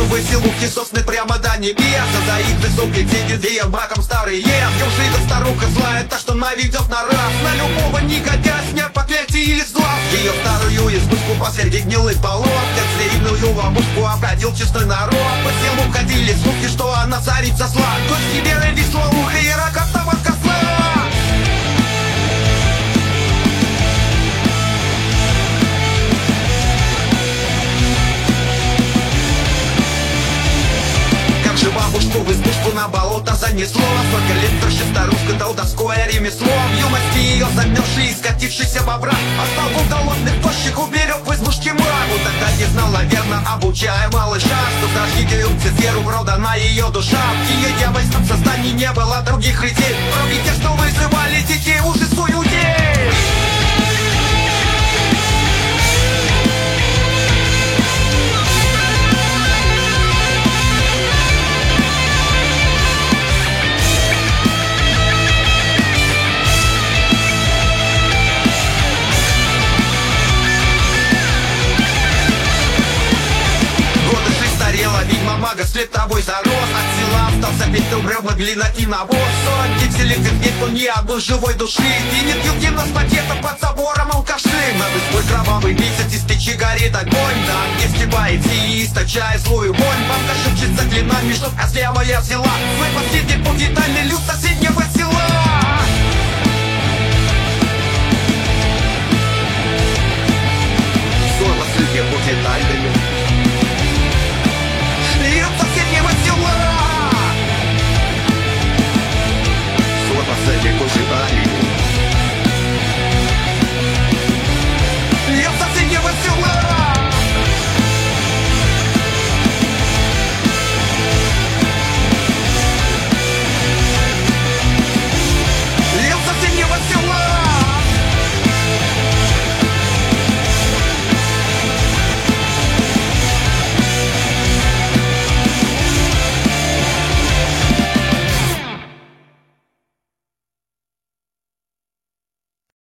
веселухи сосны прямо до небес. За их высокой тенью браком старый ес. Девушка старуха злая, та, что наведет на раз на любого негодяя, снять проклятие из глаз. Ее старую избушку посреди гнилых болот, как звериную ловушку обходил честной народ. По селу ходили слухи, что она царица зла, дочь себе веслоуха и рогатого козла. Бабушку в избушку на болото занесло. Сколько лет старше старушка колдовское ремесло. В юности ее замерзший и скатившийся бобра остал в голодных тощих, уберег в избушке мраму. Тогда не знала верно, обучая малыша, что страшнее веру продана ее душа. В ее дьявольском создании не было других людей, кроме тех, что вызывали детей ужасу людей. Ведьма мага след тобой зарос. От села остался петлю бревна, глина и навоз. Сотни вселенцев нету ни одной живой души. И нет гимна с пакетом под забором алкаши. Над избой кровавый месяц, из печи горит огонь. Да, где стебает и источая злую вонь. Бабка шепчется клинами, чтоб ослявая взяла свой последний путь, и тайный люд соседнего